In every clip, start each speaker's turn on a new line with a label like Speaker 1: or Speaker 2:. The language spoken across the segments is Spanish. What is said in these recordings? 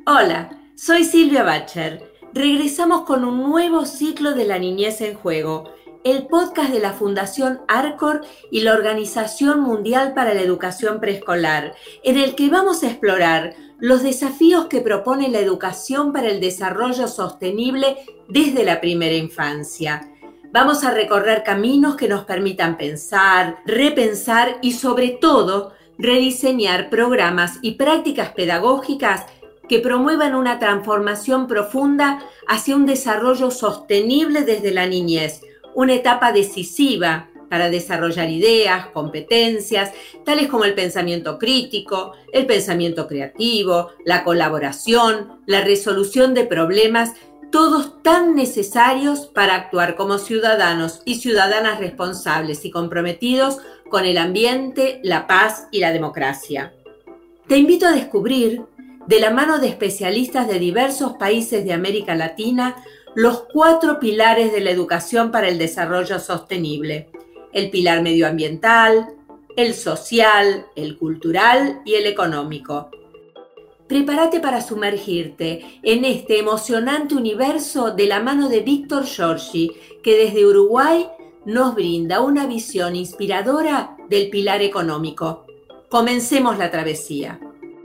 Speaker 1: Hola, soy Silvia Bacher. Regresamos con un nuevo ciclo de la niñez en juego, el podcast de la Fundación Arcor y la Organización Mundial para la Educación Preescolar, en el que vamos a explorar los desafíos que propone la educación para el desarrollo sostenible desde la primera infancia. Vamos a recorrer caminos que nos permitan pensar, repensar y sobre todo rediseñar programas y prácticas pedagógicas que promuevan una transformación profunda hacia un desarrollo sostenible desde la niñez, una etapa decisiva para desarrollar ideas, competencias, tales como el pensamiento crítico, el pensamiento creativo, la colaboración, la resolución de problemas, todos tan necesarios para actuar como ciudadanos y ciudadanas responsables y comprometidos con el ambiente, la paz y la democracia. Te invito a descubrir, de la mano de especialistas de diversos países de América Latina, los 4 pilares de la educación para el desarrollo sostenible: el pilar medioambiental, el social, el cultural y el económico. Prepárate para sumergirte en este emocionante universo de la mano de Víctor Giorgi, que desde Uruguay nos brinda una visión inspiradora del pilar económico. Comencemos la travesía.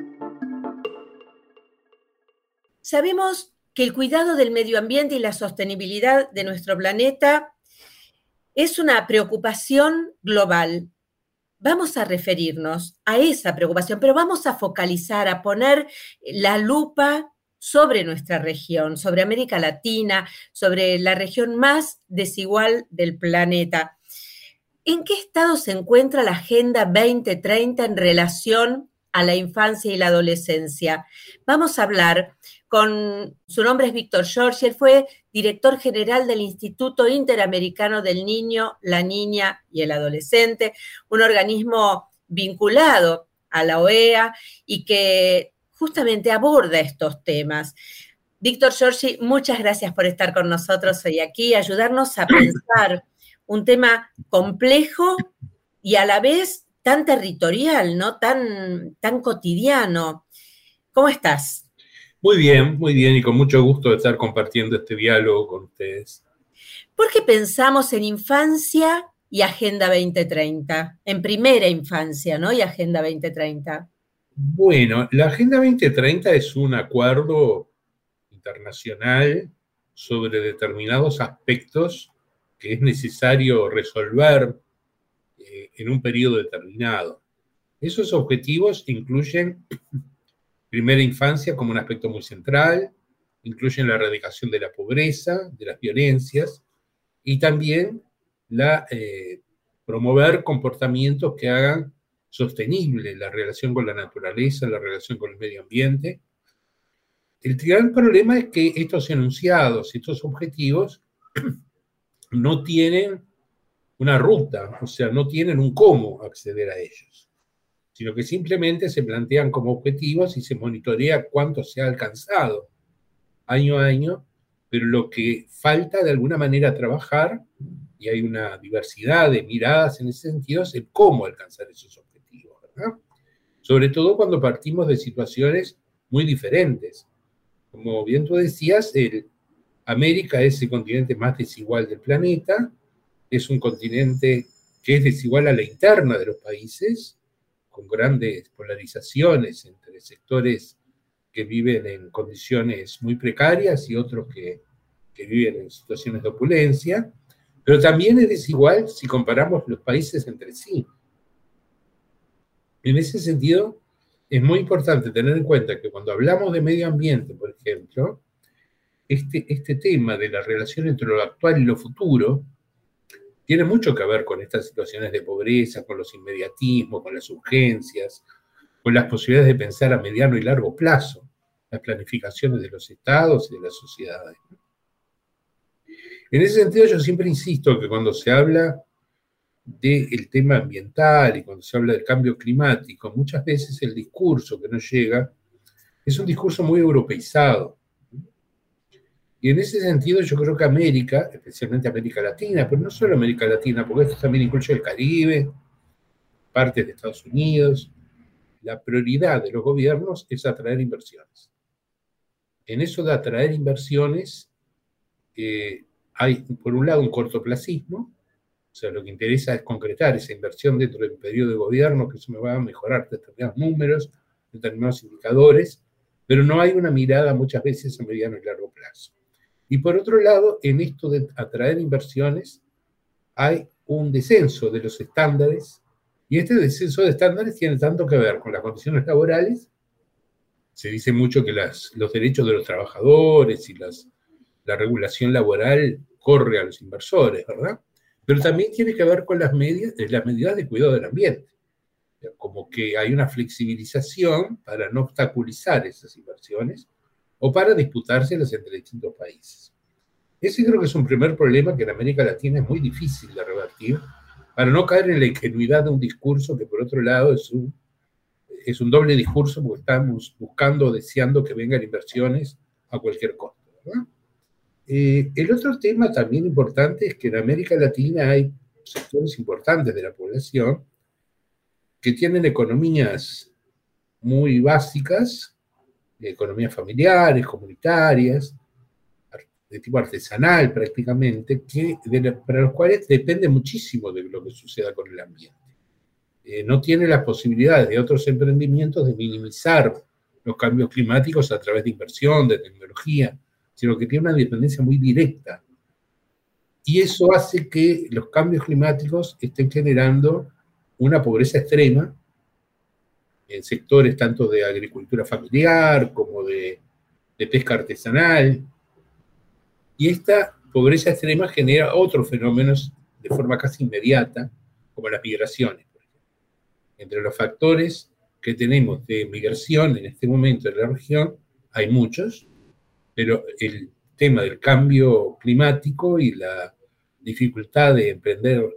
Speaker 1: Sabemos que el cuidado del medio ambiente y la sostenibilidad de nuestro planeta es una preocupación global. Vamos a referirnos a esa preocupación, pero vamos a focalizar, a poner la lupa sobre nuestra región, sobre América Latina, sobre la región más desigual del planeta. ¿En qué estado se encuentra la Agenda 2030 en relación a la infancia y la adolescencia? Vamos a hablar su nombre es Víctor Giorgi, él fue director general del Instituto Interamericano del Niño, la Niña y el Adolescente, un organismo vinculado a la OEA y que justamente aborda estos temas. Víctor Giorgi, muchas gracias por estar con nosotros hoy aquí y ayudarnos a pensar un tema complejo y a la vez tan territorial, ¿no? Tan cotidiano. ¿Cómo estás?
Speaker 2: Muy bien, y con mucho gusto de estar compartiendo este diálogo con ustedes.
Speaker 1: ¿Por qué pensamos en infancia y Agenda 2030? En primera infancia, ¿no? Y Agenda 2030.
Speaker 2: Bueno, la Agenda 2030 es un acuerdo internacional sobre determinados aspectos que es necesario resolver en un periodo determinado. Esos objetivos incluyen primera infancia como un aspecto muy central, incluyen la erradicación de la pobreza, de las violencias, y también promover comportamientos que hagan sostenible la relación con la naturaleza, la relación con el medio ambiente. El gran problema es que estos enunciados, estos objetivos, no tienen una ruta, o sea, no tienen un cómo acceder a ellos, sino que simplemente se plantean como objetivos y se monitorea cuánto se ha alcanzado año a año, pero lo que falta de alguna manera trabajar, y hay una diversidad de miradas en ese sentido, es el cómo alcanzar esos objetivos, ¿verdad? Sobre todo cuando partimos de situaciones muy diferentes. Como bien tú decías, América es el continente más desigual del planeta, es un continente que es desigual a la interna de los países, con grandes polarizaciones entre sectores que viven en condiciones muy precarias y otros que viven en situaciones de opulencia, pero también es desigual si comparamos los países entre sí. En ese sentido, es muy importante tener en cuenta que cuando hablamos de medio ambiente, por ejemplo, este tema de la relación entre lo actual y lo futuro tiene mucho que ver con estas situaciones de pobreza, con los inmediatismos, con las urgencias, con las posibilidades de pensar a mediano y largo plazo, las planificaciones de los estados y de las sociedades. En ese sentido, yo siempre insisto que cuando se habla del tema ambiental y cuando se habla del cambio climático, muchas veces el discurso que nos llega es un discurso muy europeizado. Y en ese sentido yo creo que América, especialmente América Latina, pero no solo América Latina, porque esto también incluye el Caribe, partes de Estados Unidos, la prioridad de los gobiernos es atraer inversiones. en eso de atraer inversiones, hay, por un lado, un cortoplacismo, o sea, lo que interesa es concretar esa inversión dentro del periodo de gobierno, que eso me va a mejorar determinados números, determinados indicadores, pero no hay una mirada muchas veces a mediano y largo plazo. Y por otro lado, en esto de atraer inversiones, hay un descenso de los estándares, y este descenso de estándares tiene tanto que ver con las condiciones laborales. Se dice mucho que los derechos de los trabajadores y la regulación laboral corre a los inversores, ¿verdad? Pero también tiene que ver con las medidas de cuidado del ambiente. Como que hay una flexibilización para no obstaculizar esas inversiones o para disputárselas entre distintos países. Ese creo que es un primer problema que en América Latina es muy difícil de revertir, para no caer en la ingenuidad de un discurso que por otro lado es un doble discurso, porque estamos buscando, deseando que vengan inversiones a cualquier costo, ¿verdad? El otro tema también importante es que en América Latina hay sectores importantes de la población que tienen economías muy básicas, economías familiares, comunitarias, de tipo artesanal prácticamente, para los cuales depende muchísimo de lo que suceda con el ambiente. No tiene las posibilidades de otros emprendimientos de minimizar los cambios climáticos a través de inversión, de tecnología, sino que tiene una dependencia muy directa. Y eso hace que los cambios climáticos estén generando una pobreza extrema en sectores tanto de agricultura familiar como de pesca artesanal. Y esta pobreza extrema genera otros fenómenos de forma casi inmediata, como las migraciones. Por ejemplo. Entre los factores que tenemos de migración en este momento en la región, hay muchos, pero el tema del cambio climático y la dificultad de emprender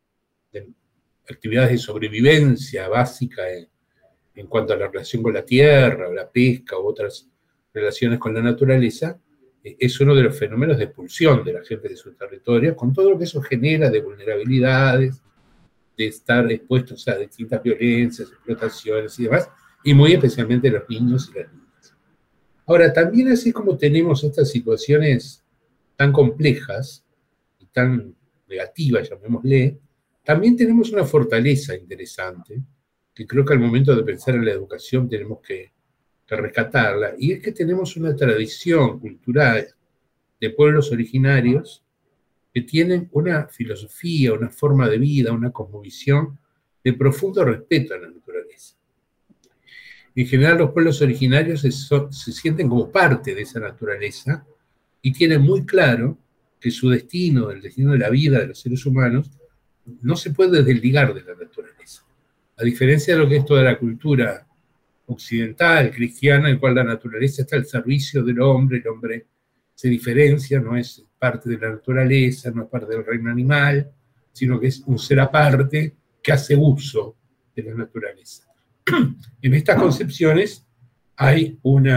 Speaker 2: actividades de sobrevivencia básica en cuanto a la relación con la tierra, o la pesca, u otras relaciones con la naturaleza, es uno de los fenómenos de expulsión de la gente de su territorio, con todo lo que eso genera de vulnerabilidades, de estar expuestos a distintas violencias, explotaciones y demás, y muy especialmente los niños y las niñas. Ahora, también así como tenemos estas situaciones tan complejas y tan negativas, llamémosle, también tenemos una fortaleza interesante, que creo que al momento de pensar en la educación tenemos que rescatarla, y es que tenemos una tradición cultural de pueblos originarios que tienen una filosofía, una forma de vida, una cosmovisión de profundo respeto a la naturaleza. En general, los pueblos originarios se sienten como parte de esa naturaleza y tienen muy claro que su destino, el destino de la vida de los seres humanos, no se puede desligar de la naturaleza. A diferencia de lo que es toda la cultura occidental, cristiana, en la cual la naturaleza está al servicio del hombre, el hombre se diferencia, no es parte de la naturaleza, no es parte del reino animal, sino que es un ser aparte que hace uso de la naturaleza. En estas concepciones hay un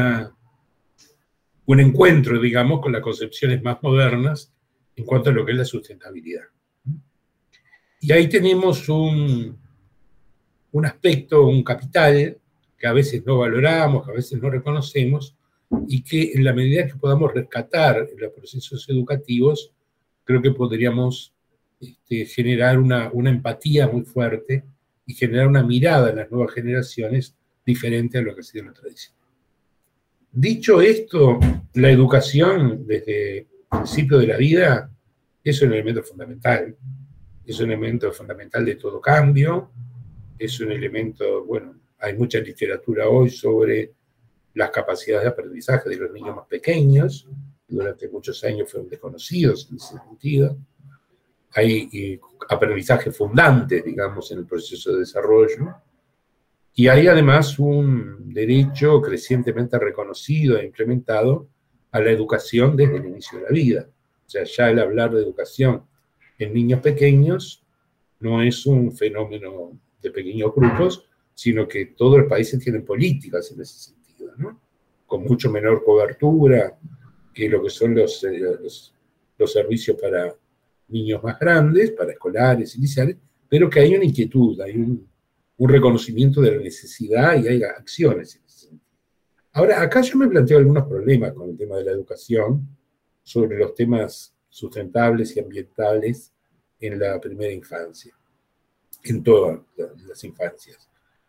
Speaker 2: encuentro, digamos, con las concepciones más modernas en cuanto a lo que es la sustentabilidad. Y ahí tenemos un aspecto, un capital, que a veces no valoramos, que a veces no reconocemos, y que en la medida que podamos rescatar en los procesos educativos, creo que podríamos generar una empatía muy fuerte y generar una mirada en las nuevas generaciones diferente a lo que ha sido la tradición. Dicho esto, la educación desde el principio de la vida es un elemento fundamental. Es un elemento fundamental de todo cambio, es un elemento, bueno, hay mucha literatura hoy sobre las capacidades de aprendizaje de los niños más pequeños, durante muchos años fueron desconocidos en ese sentido. Hay aprendizaje fundante, digamos, en el proceso de desarrollo, y hay además un derecho crecientemente reconocido e implementado a la educación desde el inicio de la vida. O sea, ya el hablar de educación en niños pequeños no es un fenómeno de pequeños grupos, sino que todos los países tienen políticas en ese sentido, ¿no? Con mucho menor cobertura que lo que son los servicios para niños más grandes, para escolares, iniciales, pero que hay una inquietud, hay un reconocimiento de la necesidad y hay acciones en ese sentido. Ahora, acá yo me planteo algunos problemas con el tema de la educación, sobre los temas sustentables y ambientales en la primera infancia, en todas las infancias.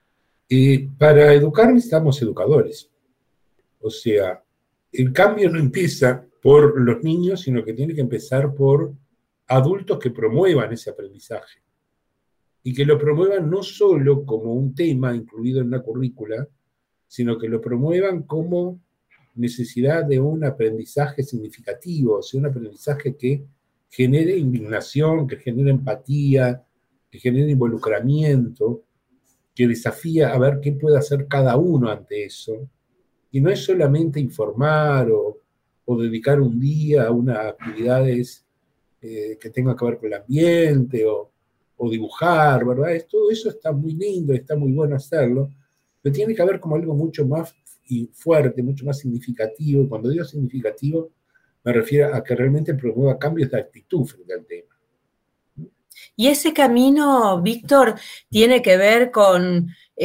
Speaker 2: Para educar necesitamos educadores. O sea, el cambio no empieza por los niños, sino que tiene que empezar por adultos que promuevan ese aprendizaje. Y que lo promuevan no solo como un tema incluido en una currícula, sino que lo promuevan como necesidad de un aprendizaje significativo, o sea, un aprendizaje que genere indignación, que genere empatía, que genere involucramiento, que desafía a ver qué puede hacer cada uno ante eso. Y no es solamente informar o dedicar un día a unas actividades que tengan que ver con el ambiente o dibujar, ¿verdad? Todo eso está muy lindo, está muy bueno hacerlo, pero tiene que haber como algo mucho más fuerte, mucho más significativo. Cuando digo significativo, me refiero a que realmente promueva cambios de actitud frente al tema.
Speaker 1: Y ese camino, Víctor, tiene que ver con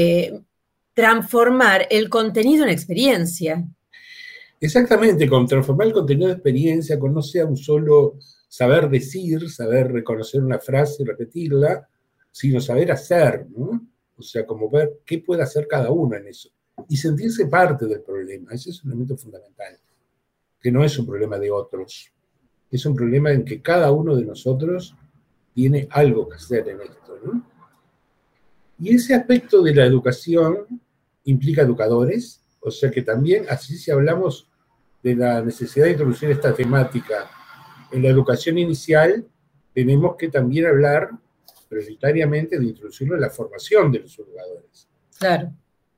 Speaker 1: transformar el contenido en experiencia.
Speaker 2: Exactamente, con transformar el contenido de experiencia, con no sea un solo saber decir, saber reconocer una frase y repetirla, sino saber hacer, ¿no? O sea, como ver qué puede hacer cada uno en eso. Y sentirse parte del problema. Ese es un elemento fundamental. Que no es un problema de otros. Es un problema en que cada uno de nosotros tiene algo que hacer en esto, ¿no? Y ese aspecto de la educación implica educadores, o sea que también, así si hablamos de la necesidad de introducir esta temática en la educación inicial, tenemos que también hablar prioritariamente de introducirlo en la formación de los educadores.
Speaker 1: Claro.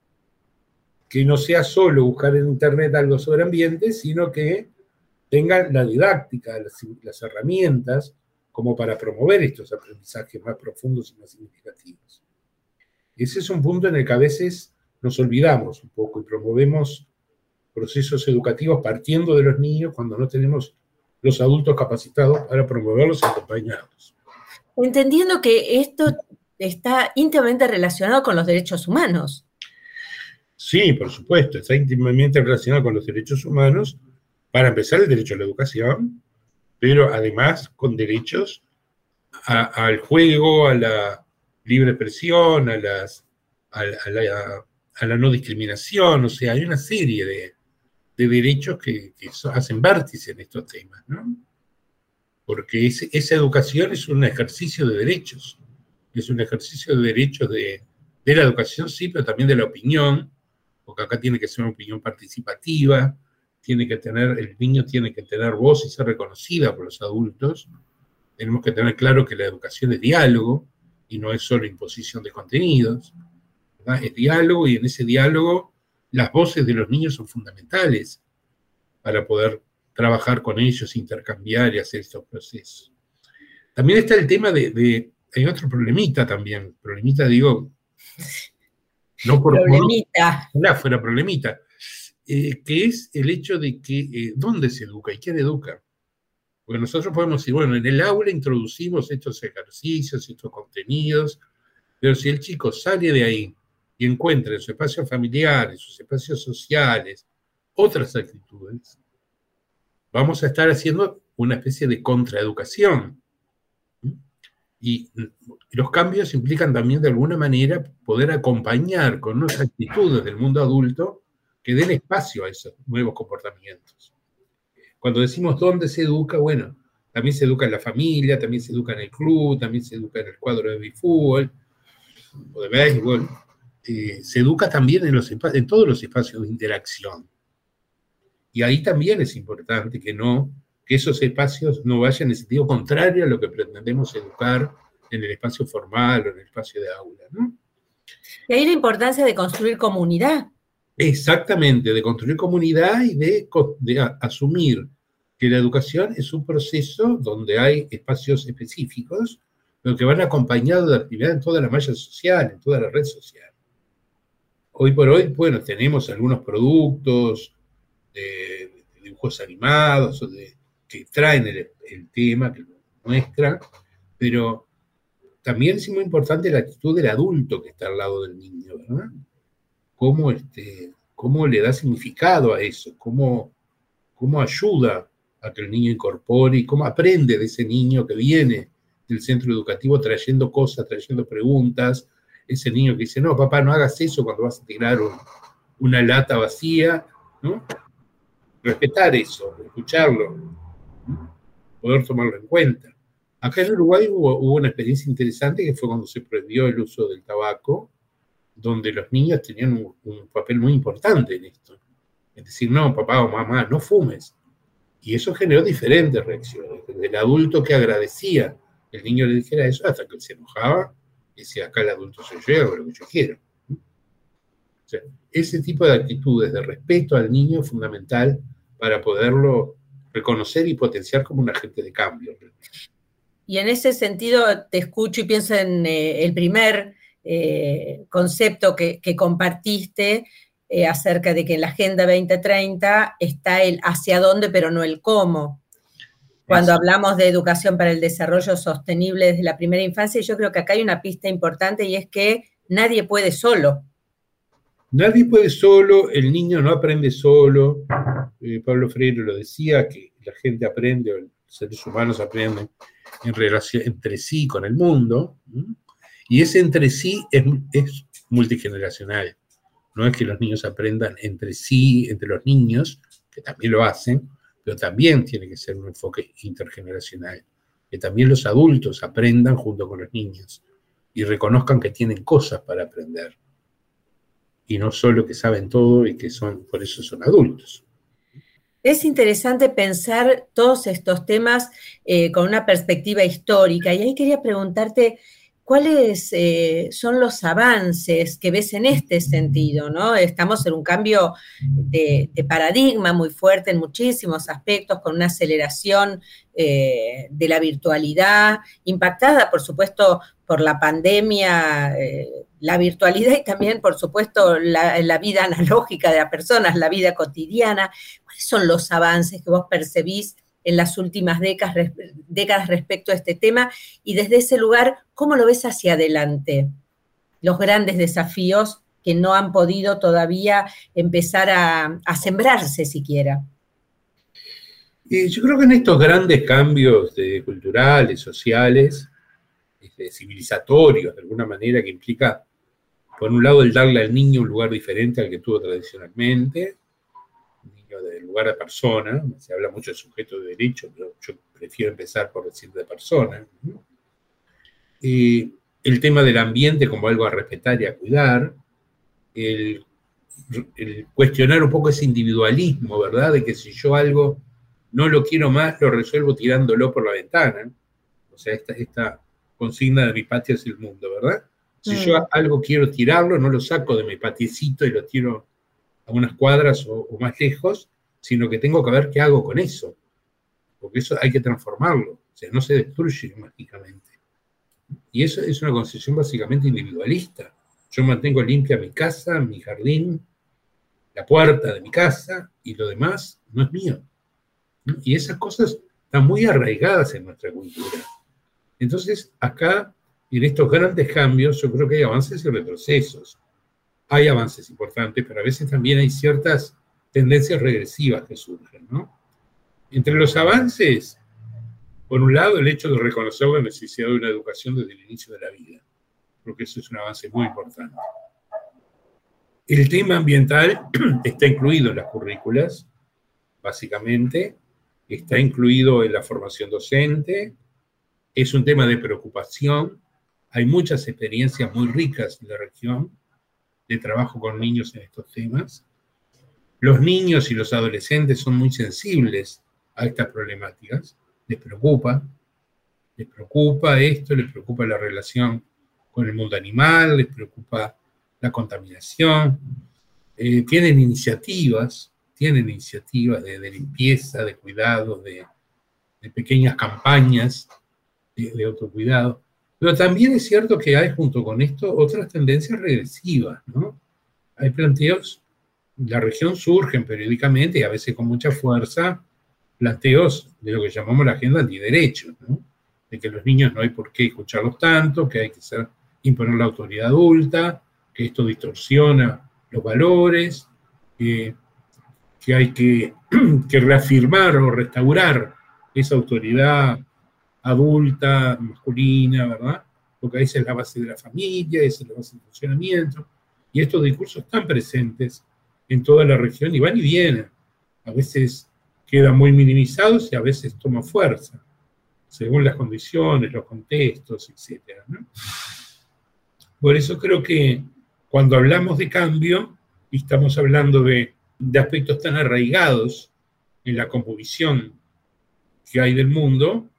Speaker 2: Que no sea solo buscar en internet algo sobre ambiente, sino que tengan la didáctica, las herramientas, como para promover estos aprendizajes más profundos y más significativos. Ese es un punto en el que a veces nos olvidamos un poco y promovemos procesos educativos partiendo de los niños cuando no tenemos los adultos capacitados para promoverlos y acompañarlos.
Speaker 1: Entendiendo que esto está íntimamente relacionado con los derechos humanos.
Speaker 2: Sí, por supuesto, está íntimamente relacionado con los derechos humanos. Para empezar, el derecho a la educación, pero además con derechos al juego, a la libre expresión, a la no discriminación. O sea, hay una serie de derechos que hacen vértice en estos temas, ¿no? Porque esa educación es un ejercicio de derechos. Es un ejercicio de derechos de la educación, sí, pero también de la opinión, porque acá tiene que ser una opinión participativa, el niño tiene que tener voz y ser reconocida por los adultos. Tenemos que tener claro que la educación es diálogo y no es solo imposición de contenidos, ¿verdad? Es diálogo, y en ese diálogo las voces de los niños son fundamentales para poder trabajar con ellos, intercambiar y hacer estos procesos. También está el tema hay otro problemita también, digo, no por
Speaker 1: problemita.
Speaker 2: No, fuera problemita, que es el hecho de que ¿dónde se educa y quién educa? Porque nosotros podemos decir, bueno, en el aula introducimos estos ejercicios, estos contenidos, pero si el chico sale de ahí y encuentra en su espacio familiar, en sus espacios sociales, otras actitudes, vamos a estar haciendo una especie de contraeducación. Y los cambios implican también, de alguna manera, poder acompañar con unas actitudes del mundo adulto que den espacio a esos nuevos comportamientos. Cuando decimos dónde se educa, bueno, también se educa en la familia, también se educa en el club, también se educa en el cuadro de fútbol o de béisbol. Se educa también en todos los espacios de interacción. Y ahí también es importante que esos espacios no vayan en sentido contrario a lo que pretendemos educar en el espacio formal o en el espacio de aula, ¿no?
Speaker 1: Y ahí la importancia de construir comunidad.
Speaker 2: Exactamente, de construir comunidad y de asumir que la educación es un proceso donde hay espacios específicos, pero que van acompañados de actividad en toda la malla social, en toda la red social. Hoy por hoy, bueno, tenemos algunos productos de dibujos animados que traen el tema, que lo muestran, pero también es muy importante la actitud del adulto que está al lado del niño, ¿verdad? Cómo cómo le da significado a eso, cómo ayuda a que el niño incorpore y cómo aprende de ese niño que viene del centro educativo trayendo cosas, trayendo preguntas, ese niño que dice, no, papá, no hagas eso cuando vas a tirar una lata vacía, ¿no? Respetar eso, escucharlo, ¿no? Poder tomarlo en cuenta. Acá en Uruguay hubo una experiencia interesante que fue cuando se prohibió el uso del tabaco, donde los niños tenían un papel muy importante en esto. Es decir, no, papá o mamá, no fumes. Y eso generó diferentes reacciones. Desde el adulto que agradecía que el niño le dijera eso, hasta que él se enojaba y decía, acá el adulto soy yo, hago lo que yo quiero. O sea, ese tipo de actitudes de respeto al niño es fundamental para poderlo reconocer y potenciar como un agente de cambio.
Speaker 1: Y en ese sentido te escucho y pienso en el primer concepto que compartiste acerca de que en la Agenda 2030 está el hacia dónde, pero no el cómo. Cuando hablamos de educación para el desarrollo sostenible desde la primera infancia, yo creo que acá hay una pista importante y es que nadie puede solo.
Speaker 2: Nadie puede solo, el niño no aprende solo. Pablo Freire lo decía, que la gente aprende, o los seres humanos aprenden en relación entre sí con el mundo, y ese entre sí es multigeneracional. No es que los niños aprendan entre sí, entre los niños, que también lo hacen, pero también tiene que ser un enfoque intergeneracional, que también los adultos aprendan junto con los niños y reconozcan que tienen cosas para aprender, y no solo que saben todo y que por eso son adultos.
Speaker 1: Es interesante pensar todos estos temas con una perspectiva histórica, y ahí quería preguntarte cuáles son los avances que ves en este sentido, ¿no? Estamos en un cambio de paradigma muy fuerte en muchísimos aspectos, con una aceleración de la virtualidad, impactada, por supuesto, por la pandemia, la virtualidad y también, por supuesto, la vida analógica de las personas, la vida cotidiana. ¿Cuáles son los avances que vos percibís en las últimas décadas respecto a este tema? Y desde ese lugar, ¿cómo lo ves hacia adelante? Los grandes desafíos que no han podido todavía empezar a sembrarse siquiera.
Speaker 2: Yo creo que en estos grandes cambios culturales, sociales, civilizatorios, de alguna manera, que implica, por un lado, el darle al niño un lugar diferente al que tuvo tradicionalmente, del lugar de persona, se habla mucho de sujeto de derecho, pero yo prefiero empezar por decir de persona, ¿no? El tema del ambiente como algo a respetar y a cuidar, el cuestionar un poco ese individualismo, ¿verdad? De que si yo algo no lo quiero más, lo resuelvo tirándolo por la ventana. O sea, esta consigna de mi patio es el mundo, ¿verdad? Si yo algo quiero tirarlo, no lo saco de mi patiecito y lo tiro a unas cuadras o más lejos, sino que tengo que ver qué hago con eso, porque eso hay que transformarlo, o sea, no se destruye mágicamente. Y eso es una concepción básicamente individualista. Yo mantengo limpia mi casa, mi jardín, la puerta de mi casa, y lo demás no es mío. Y esas cosas están muy arraigadas en nuestra cultura. Entonces, acá, en estos grandes cambios, yo creo que hay avances y retrocesos. Hay avances importantes, pero a veces también hay ciertas tendencias regresivas que surgen, ¿no? Entre los avances, por un lado, el hecho de reconocer la necesidad de una educación desde el inicio de la vida, porque eso es un avance muy importante. El tema ambiental está incluido en las currículas, básicamente, está incluido en la formación docente, es un tema de preocupación, hay muchas experiencias muy ricas en la región de trabajo con niños en estos temas. Los niños y los adolescentes son muy sensibles a estas problemáticas, les preocupa esto, les preocupa la relación con el mundo animal, les preocupa la contaminación, tienen iniciativas de limpieza, de cuidado, de pequeñas campañas de autocuidado. Pero también es cierto que hay, junto con esto, otras tendencias regresivas, ¿no? Hay planteos, en la región surgen periódicamente y a veces con mucha fuerza, planteos de lo que llamamos la agenda antiderechos, ¿no? De que los niños no hay por qué escucharlos tanto, que hay que imponer la autoridad adulta, que esto distorsiona los valores, eh, que hay que reafirmar o restaurar esa autoridad adulta, masculina, ¿verdad? Porque esa es la base de la familia, esa es la base del funcionamiento, y estos discursos están presentes en toda la región y van y vienen. A veces quedan muy minimizados y a veces toman fuerza, según las condiciones, los contextos, etc., ¿no? Por eso creo que cuando hablamos de cambio, y estamos hablando de aspectos tan arraigados en la composición que hay del mundo,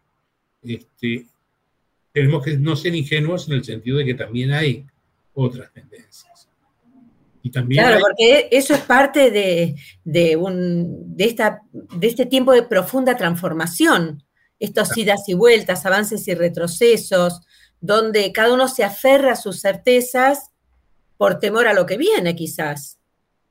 Speaker 2: tenemos que no ser ingenuos en el sentido de que también hay otras tendencias. Y también
Speaker 1: claro, porque eso es parte de este tiempo de profunda transformación, estos idas y vueltas, avances y retrocesos, donde cada uno se aferra a sus certezas por temor a lo que viene, quizás.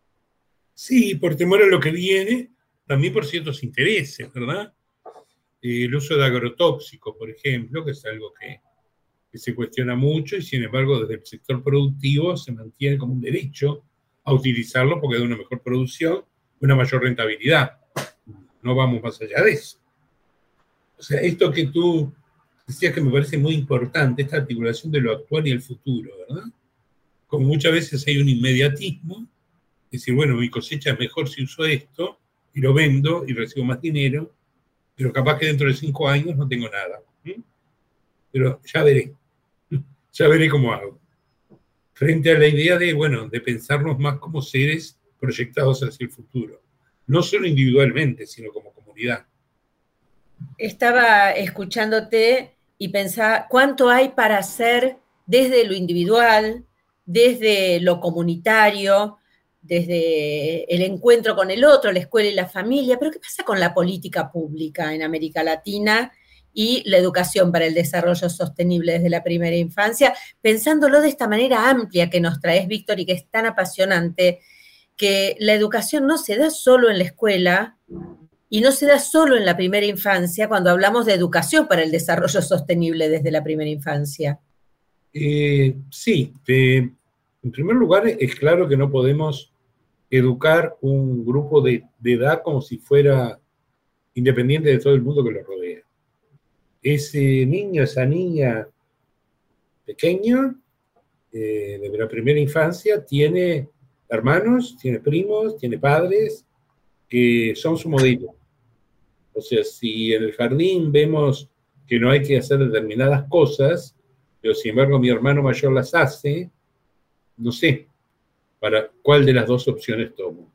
Speaker 2: Sí, por temor a lo que viene, también por ciertos intereses, ¿verdad? El uso de agrotóxicos, por ejemplo, que es algo que se cuestiona mucho y sin embargo desde el sector productivo se mantiene como un derecho a utilizarlo porque da una mejor producción, una mayor rentabilidad. No vamos más allá de eso. O sea, esto que tú decías que me parece muy importante, esta articulación de lo actual y el futuro, ¿verdad? Como muchas veces hay un inmediatismo, es decir, bueno, mi cosecha es mejor si uso esto y lo vendo y recibo más dinero, pero capaz que dentro de 5 años no tengo nada. Pero ya veré cómo hago. Frente a la idea de, bueno, de pensarnos más como seres proyectados hacia el futuro. No solo individualmente, sino como comunidad.
Speaker 1: Estaba escuchándote y pensaba cuánto hay para hacer desde lo individual, desde lo comunitario, desde el encuentro con el otro, la escuela y la familia, pero ¿qué pasa con la política pública en América Latina y la educación para el desarrollo sostenible desde la primera infancia? Pensándolo de esta manera amplia que nos traes, Víctor, y que es tan apasionante, que la educación no se da solo en la escuela y no se da solo en la primera infancia cuando hablamos de educación para el desarrollo sostenible desde la primera infancia.
Speaker 2: Sí, en primer lugar es claro que no podemos educar un grupo de edad como si fuera independiente de todo el mundo que lo rodea. Ese niño, esa niña pequeña, desde la primera infancia, tiene hermanos, tiene primos, tiene padres que son su modelo. O sea, si en el jardín vemos que no hay que hacer determinadas cosas, pero sin embargo mi hermano mayor las hace, no sé para cuál de las dos opciones tomo.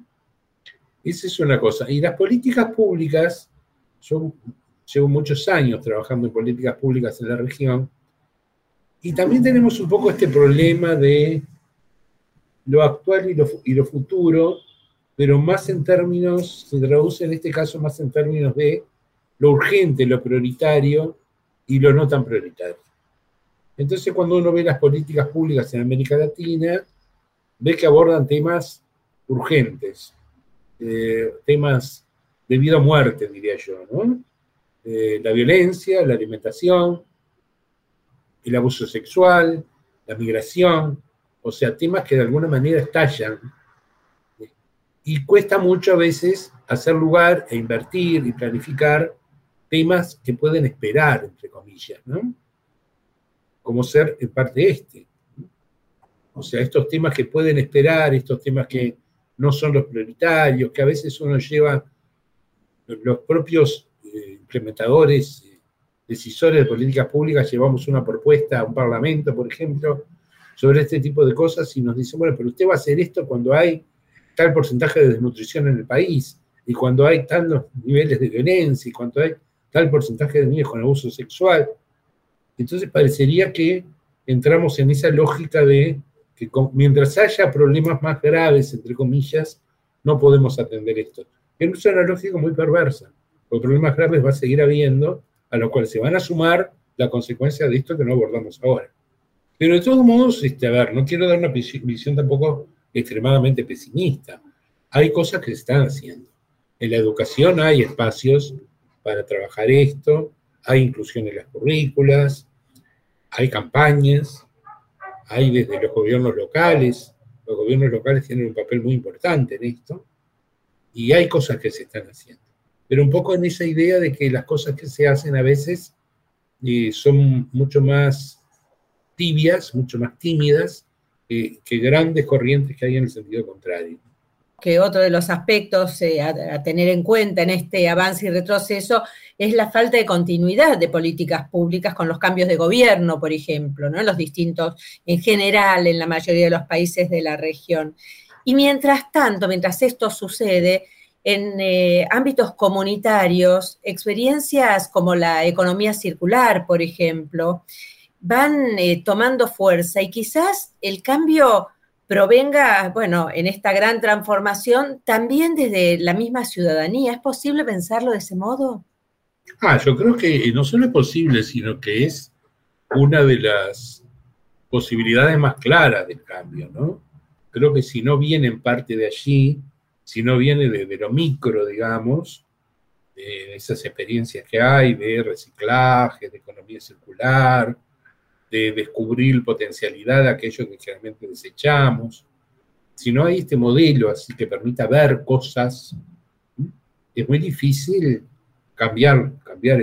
Speaker 2: Esa es una cosa. Y las políticas públicas, yo llevo muchos años trabajando en políticas públicas en la región, y también tenemos un poco este problema de lo actual y lo futuro, pero más en términos, se traduce en este caso más en términos de lo urgente, lo prioritario y lo no tan prioritario. Entonces, cuando uno ve las políticas públicas en América Latina, ve que abordan temas urgentes, temas de vida o muerte, diría yo, ¿no? La violencia, la alimentación, el abuso sexual, la migración, o sea, temas que de alguna manera estallan. Y cuesta mucho a veces hacer lugar e invertir y planificar temas que pueden esperar, entre comillas, ¿no? Como ser en parte este. O sea, estos temas que pueden esperar, estos temas que no son los prioritarios, que a veces uno lleva, los propios implementadores, decisores de políticas públicas, llevamos una propuesta a un parlamento, por ejemplo, sobre este tipo de cosas y nos dicen, bueno, pero usted va a hacer esto cuando hay tal porcentaje de desnutrición en el país, y cuando hay tantos niveles de violencia, y cuando hay tal porcentaje de niños con abuso sexual. Entonces parecería que entramos en esa lógica de que mientras haya problemas más graves, entre comillas, no podemos atender esto. Es una lógica muy perversa, porque problemas graves va a seguir habiendo, a lo cual se van a sumar la consecuencia de esto que no abordamos ahora. Pero de todos modos, a ver, no quiero dar una visión tampoco extremadamente pesimista. Hay cosas que se están haciendo. En la educación hay espacios para trabajar esto, hay inclusión en las currículas, hay campañas, hay desde los gobiernos locales los gobiernos locales tienen un papel muy importante en esto, y hay cosas que se están haciendo. Pero un poco en esa idea de que las cosas que se hacen a veces son mucho más tibias, mucho más tímidas, que grandes corrientes que hay en el sentido contrario.
Speaker 1: Que otro de los aspectos a tener en cuenta en este avance y retroceso es la falta de continuidad de políticas públicas con los cambios de gobierno, por ejemplo, ¿no? Los distintos, en general, en la mayoría de los países de la región. Y mientras tanto, mientras esto sucede, en ámbitos comunitarios, experiencias como la economía circular, por ejemplo, van tomando fuerza y quizás el cambio provenga, bueno, en esta gran transformación también desde la misma ciudadanía. ¿Es posible pensarlo de ese modo?
Speaker 2: Yo creo que no solo es posible, sino que es una de las posibilidades más claras del cambio, ¿no? Creo que si no viene en parte de allí, si no viene de lo micro, digamos, de esas experiencias que hay de reciclaje, de economía circular, de descubrir potencialidad de aquello que generalmente desechamos, si no hay este modelo así que permita ver cosas, es muy difícil cambiar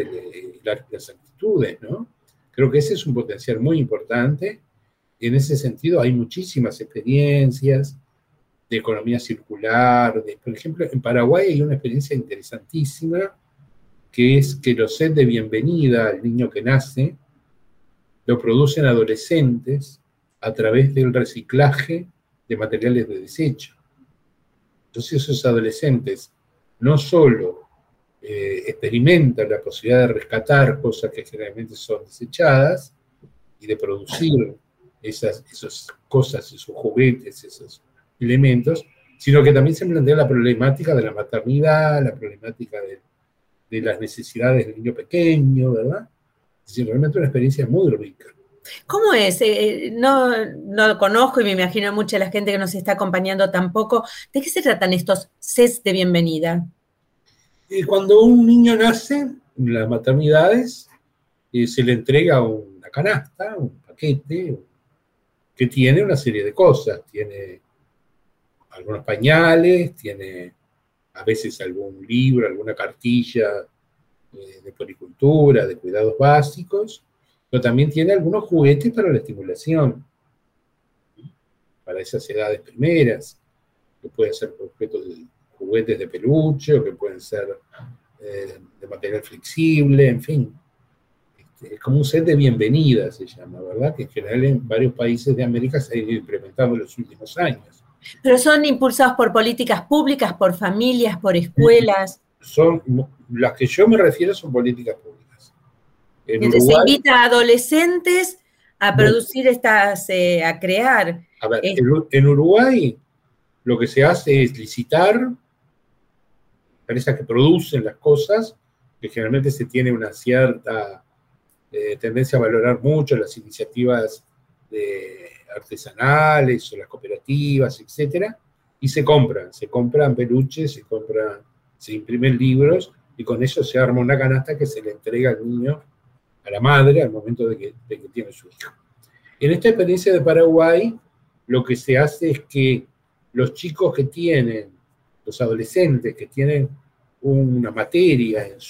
Speaker 2: las actitudes, ¿no? Creo que ese es un potencial muy importante. En ese sentido hay muchísimas experiencias de economía circular. Por ejemplo, en Paraguay hay una experiencia interesantísima, que es que los sets de bienvenida al niño que nace lo producen adolescentes a través del reciclaje de materiales de desecho. Entonces esos adolescentes no solo experimentan la posibilidad de rescatar cosas que generalmente son desechadas y de producir esas cosas, esos juguetes, esos elementos, sino que también se plantea la problemática de la maternidad, la problemática de las necesidades del niño pequeño, ¿verdad? Es decir, realmente una experiencia muy rica.
Speaker 1: ¿Cómo es? No lo conozco y me imagino mucha la gente que nos está acompañando tampoco. ¿De qué se tratan estos sets de bienvenida?
Speaker 2: Cuando un niño nace, en las maternidades, se le entrega una canasta, un paquete, que tiene una serie de cosas. Tiene algunos pañales, tiene a veces algún libro, alguna cartilla de puericultura, de cuidados básicos, pero también tiene algunos juguetes para la estimulación, para esas edades primeras, que pueden ser juguetes de peluche, o que pueden ser de material flexible, en fin. Es como un set de bienvenida, se llama, ¿verdad? Que en general en varios países de América se ha ido implementando en los últimos años.
Speaker 1: ¿Pero son impulsados por políticas públicas, por familias, por escuelas?
Speaker 2: Las que yo me refiero son políticas públicas.
Speaker 1: Entonces Uruguay, se invita a adolescentes a producir a crear.
Speaker 2: A ver, en Uruguay lo que se hace es licitar empresas que producen las cosas, que generalmente se tiene una cierta tendencia a valorar mucho las iniciativas artesanales o las cooperativas, etcétera, y se compran peluches, se imprimen libros, y con eso se arma una canasta que se le entrega al niño, a la madre, al momento de que tiene su hijo. En esta experiencia de Paraguay, lo que se hace es que los chicos que tienen, los adolescentes que tienen una materia en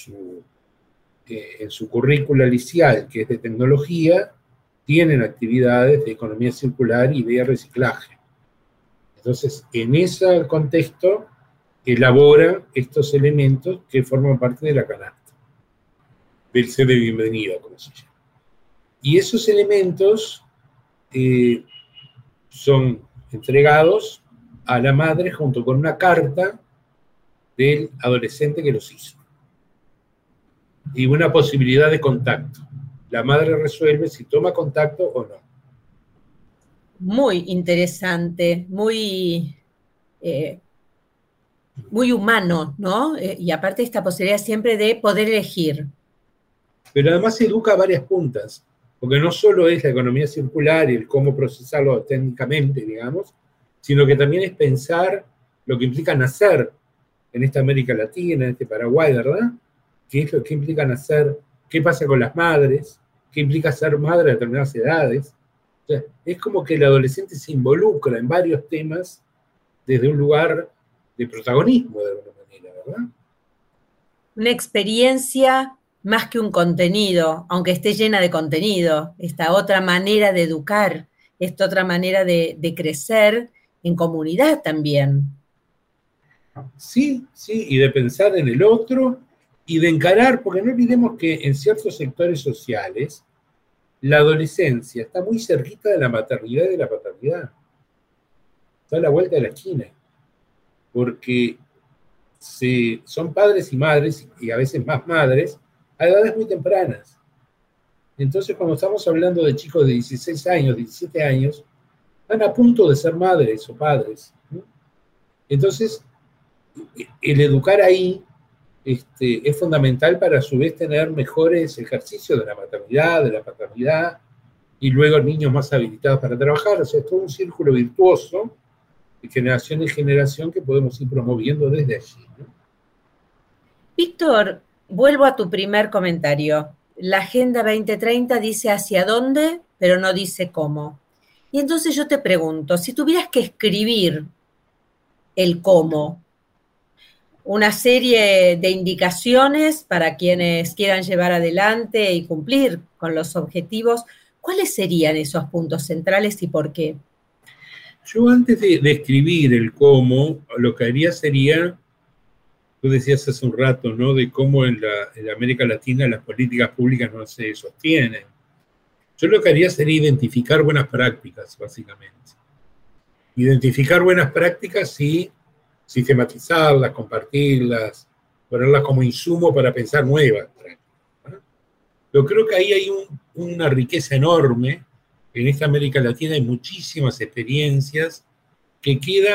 Speaker 2: su currícula liceal, que es de tecnología, tienen actividades de economía circular y de reciclaje. Entonces, en ese contexto, elaboran estos elementos que forman parte de la canasta, del set de bienvenida, como se llama. Y esos elementos son entregados a la madre junto con una carta del adolescente que los hizo. Y una posibilidad de contacto. La madre resuelve si toma contacto o no.
Speaker 1: Muy interesante, muy humano, ¿no? Y aparte esta posibilidad siempre de poder elegir.
Speaker 2: Pero además se educa a varias puntas, porque no solo es la economía circular y el cómo procesarlo técnicamente, digamos, sino que también es pensar lo que implica nacer en esta América Latina, en este Paraguay, ¿verdad? ¿Qué es lo que implica nacer? ¿Qué pasa con las madres? ¿Qué implica ser madre a determinadas edades? sea, es como que el adolescente se involucra en varios temas desde un lugar de protagonismo, de alguna manera, ¿verdad?
Speaker 1: Una experiencia más que un contenido, aunque esté llena de contenido, esta otra manera de educar, esta otra manera de crecer en comunidad también.
Speaker 2: Sí, sí, y de pensar en el otro y de encarar, porque no olvidemos que en ciertos sectores sociales la adolescencia está muy cerquita de la maternidad y de la paternidad. Está a la vuelta de la esquina, porque son padres y madres, y a veces más madres, a edades muy tempranas. Entonces, cuando estamos hablando de chicos de 16 años, 17 años, están a punto de ser madres o padres, ¿no? Entonces, el educar ahí es fundamental para a su vez tener mejores ejercicios de la maternidad, de la paternidad, y luego niños más habilitados para trabajar. O sea, es todo un círculo virtuoso de generación en generación que podemos ir promoviendo desde allí, ¿no?
Speaker 1: Víctor, vuelvo a tu primer comentario. La Agenda 2030 dice hacia dónde, pero no dice cómo. Y entonces yo te pregunto, si tuvieras que escribir el cómo, una serie de indicaciones para quienes quieran llevar adelante y cumplir con los objetivos, ¿cuáles serían esos puntos centrales y por qué?
Speaker 2: Yo antes de escribir el cómo, lo que haría sería, tú decías hace un rato, ¿no? De cómo en la América Latina las políticas públicas no se sostienen. Yo lo que haría sería identificar buenas prácticas, básicamente. Identificar buenas prácticas y sistematizarlas, compartirlas, ponerlas como insumo para pensar nuevas prácticas, ¿no? Yo creo que ahí hay una riqueza enorme. En esta América Latina hay muchísimas experiencias que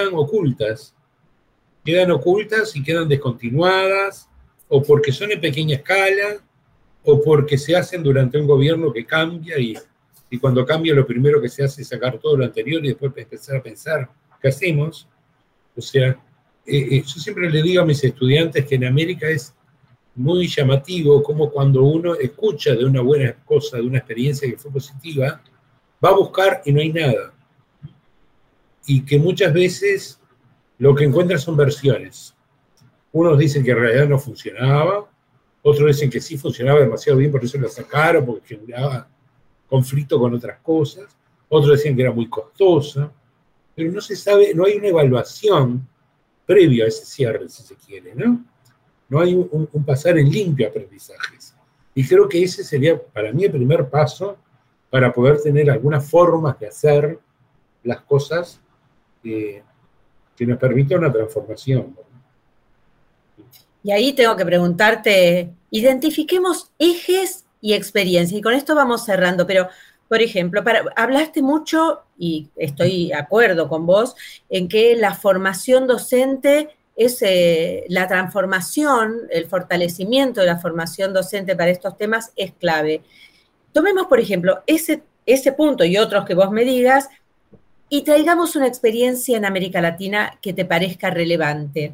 Speaker 2: quedan ocultas y quedan descontinuadas, o porque son en pequeña escala, o porque se hacen durante un gobierno que cambia y cuando cambia lo primero que se hace es sacar todo lo anterior y después empezar a pensar qué hacemos. O sea, yo siempre le digo a mis estudiantes que en América es muy llamativo como cuando uno escucha de una buena cosa, de una experiencia que fue positiva, va a buscar y no hay nada. Y que muchas veces lo que encuentra son versiones. Unos dicen que en realidad no funcionaba, otros dicen que sí funcionaba demasiado bien, por eso la sacaron, porque generaba conflicto con otras cosas. Otros decían que era muy costosa, pero no se sabe, no hay una evaluación previa a ese cierre, si se quiere, ¿no? No hay un pasar en limpio aprendizajes. Y creo que ese sería para mí el primer paso para poder tener algunas formas de hacer las cosas que nos permitan una transformación, ¿no?
Speaker 1: Y ahí tengo que preguntarte, identifiquemos ejes y experiencias. Y con esto vamos cerrando, pero, por ejemplo, hablaste mucho, y estoy de acuerdo con vos, en que la formación docente es la transformación, el fortalecimiento de la formación docente para estos temas es clave. Tomemos, por ejemplo, ese punto y otros que vos me digas, y traigamos una experiencia en América Latina que te parezca relevante.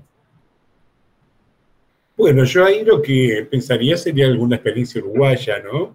Speaker 2: Bueno, yo ahí lo que pensaría sería alguna experiencia uruguaya, ¿no?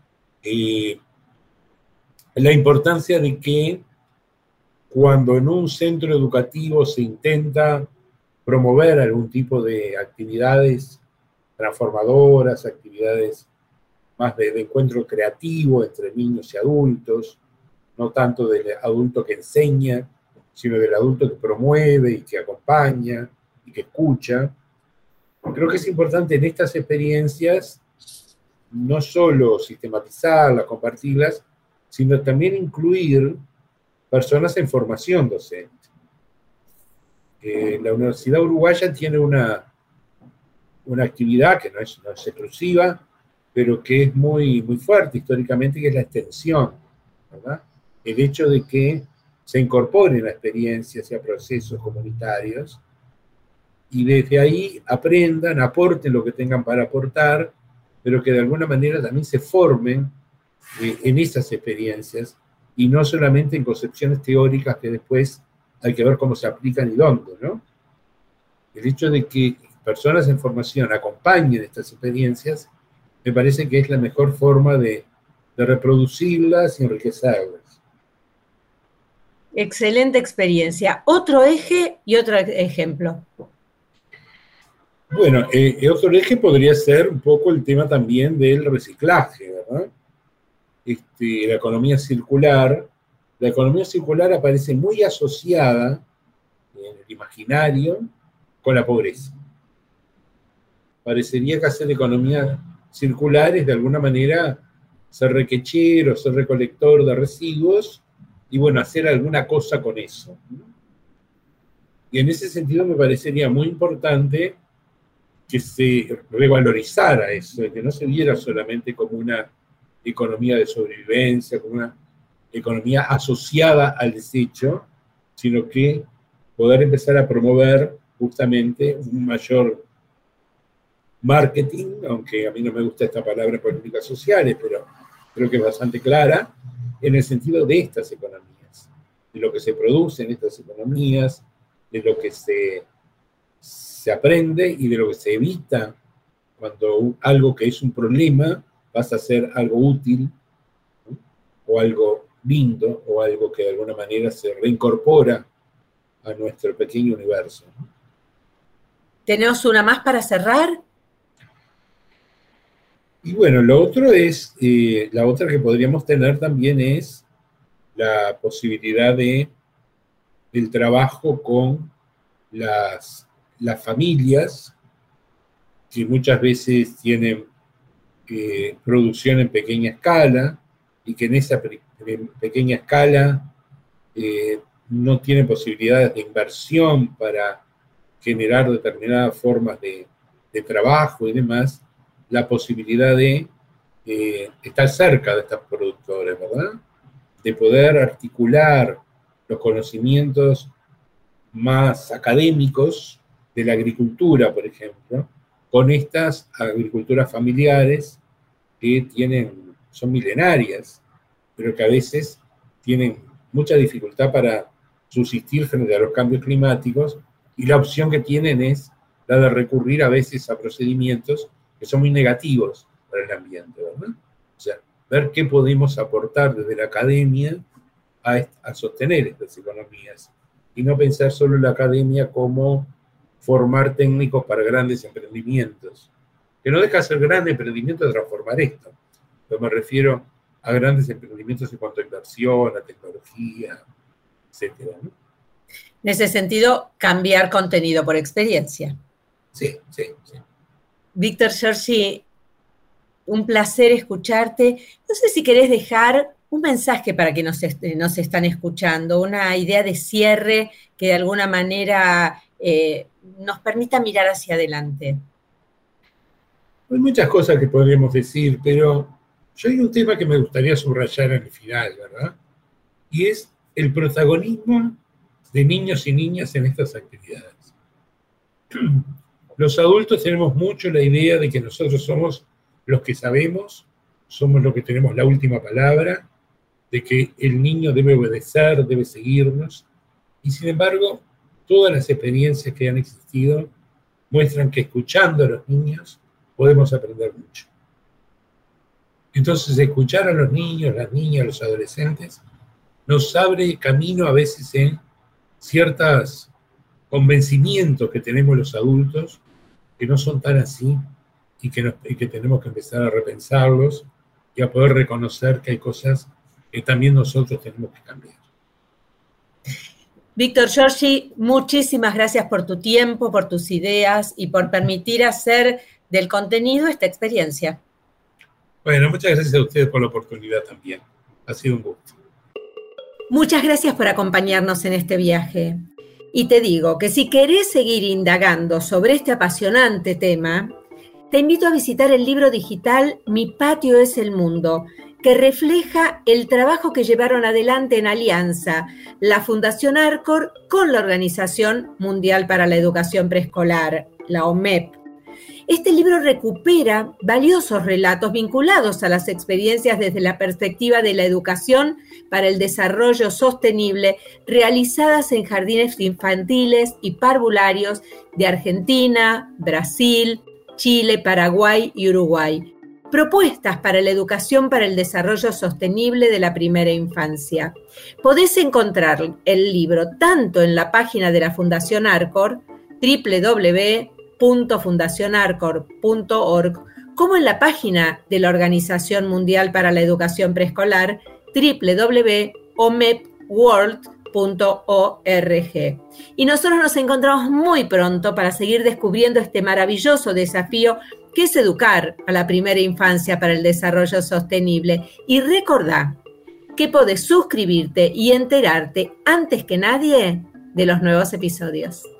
Speaker 2: La importancia de que cuando en un centro educativo se intenta promover algún tipo de actividades transformadoras, actividades más de encuentro creativo entre niños y adultos, no tanto del adulto que enseña, sino del adulto que promueve y que acompaña y que escucha. Creo que es importante en estas experiencias no solo sistematizarlas, compartirlas, sino también incluir personas en formación docente. La Universidad Uruguaya tiene una actividad que no es exclusiva, pero que es muy, muy fuerte históricamente, que es la extensión, ¿verdad? El hecho de que se incorporen a experiencias y a procesos comunitarios y desde ahí aprendan, aporten lo que tengan para aportar, pero que de alguna manera también se formen en esas experiencias y no solamente en concepciones teóricas que después hay que ver cómo se aplican y dónde, ¿no? El hecho de que personas en formación acompañen estas experiencias me parece que es la mejor forma de reproducirlas y enriquecerlas.
Speaker 1: Excelente experiencia. Otro eje y otro ejemplo. Otro eje y otro ejemplo.
Speaker 2: Bueno, otro eje podría ser un poco el tema también del reciclaje, ¿verdad? La economía circular. La economía circular aparece muy asociada en el imaginario con la pobreza. Parecería que hacer economía circular es de alguna manera ser requechero, ser recolector de residuos y bueno, hacer alguna cosa con eso. Y en ese sentido me parecería muy importante que se revalorizara eso, que no se viera solamente como una economía de sobrevivencia, como una economía asociada al desecho, sino que poder empezar a promover justamente un mayor marketing, aunque a mí no me gusta esta palabra políticas sociales, pero creo que es bastante clara, en el sentido de estas economías, de lo que se produce en estas economías, de lo que se aprende y de lo que se evita cuando algo que es un problema pasa a ser algo útil, ¿no? O algo lindo, o algo que de alguna manera se reincorpora a nuestro pequeño universo, ¿no?
Speaker 1: ¿Tenemos una más para cerrar?
Speaker 2: Y bueno, lo otro es, la otra que podríamos tener también es la posibilidad del trabajo con las familias, que muchas veces tienen producción en pequeña escala, y que en esa pequeña escala no tienen posibilidades de inversión para generar determinadas formas de trabajo y demás, la posibilidad de estar cerca de estos productores, ¿verdad? De poder articular los conocimientos más académicos de la agricultura, por ejemplo, con estas agriculturas familiares que son milenarias, pero que a veces tienen mucha dificultad para subsistir frente a los cambios climáticos, y la opción que tienen es la de recurrir a veces a procedimientos que son muy negativos para el ambiente, ¿verdad? O sea, ver qué podemos aportar desde la academia a sostener estas economías, y no pensar solo en la academia como formar técnicos para grandes emprendimientos, que no deja de ser gran emprendimiento de transformar esto, pero me refiero a grandes emprendimientos en cuanto a inversión, a tecnología, etcétera, ¿no?
Speaker 1: En ese sentido, cambiar contenido por experiencia.
Speaker 2: Sí.
Speaker 1: Víctor Giorgi, un placer escucharte. No sé si querés dejar un mensaje para que nos están escuchando, una idea de cierre que de alguna manera nos permita mirar hacia adelante.
Speaker 2: Hay muchas cosas que podríamos decir, pero yo hay un tema que me gustaría subrayar en el final, ¿verdad? Y es el protagonismo de niños y niñas en estas actividades. Los adultos tenemos mucho la idea de que nosotros somos los que sabemos, somos los que tenemos la última palabra, de que el niño debe obedecer, debe seguirnos, y sin embargo, todas las experiencias que han existido muestran que escuchando a los niños podemos aprender mucho. Entonces, escuchar a los niños, las niñas, a los adolescentes, nos abre camino a veces en ciertos convencimientos que tenemos los adultos, que no son tan así, y que tenemos que empezar a repensarlos y a poder reconocer que hay cosas que también nosotros tenemos que cambiar.
Speaker 1: Víctor Giorgi, muchísimas gracias por tu tiempo, por tus ideas y por permitir hacer del contenido esta experiencia.
Speaker 2: Bueno, muchas gracias a ustedes por la oportunidad también. Ha sido un gusto.
Speaker 1: Muchas gracias por acompañarnos en este viaje. Y te digo que si querés seguir indagando sobre este apasionante tema, te invito a visitar el libro digital Mi patio es el mundo, que refleja el trabajo que llevaron adelante en alianza la Fundación Arcor con la Organización Mundial para la Educación Preescolar, la OMEP. Este libro recupera valiosos relatos vinculados a las experiencias desde la perspectiva de la educación para el desarrollo sostenible realizadas en jardines infantiles y parvularios de Argentina, Brasil, Chile, Paraguay y Uruguay, propuestas para la educación para el desarrollo sostenible de la primera infancia. Podés encontrar el libro tanto en la página de la Fundación Arcor, www.fundacionarcor.org, como en la página de la Organización Mundial para la Educación Preescolar, www.omepworld.org. Y nosotros nos encontramos muy pronto para seguir descubriendo este maravilloso desafío que es educar a la primera infancia para el desarrollo sostenible. Y recordá que podés suscribirte y enterarte antes que nadie de los nuevos episodios.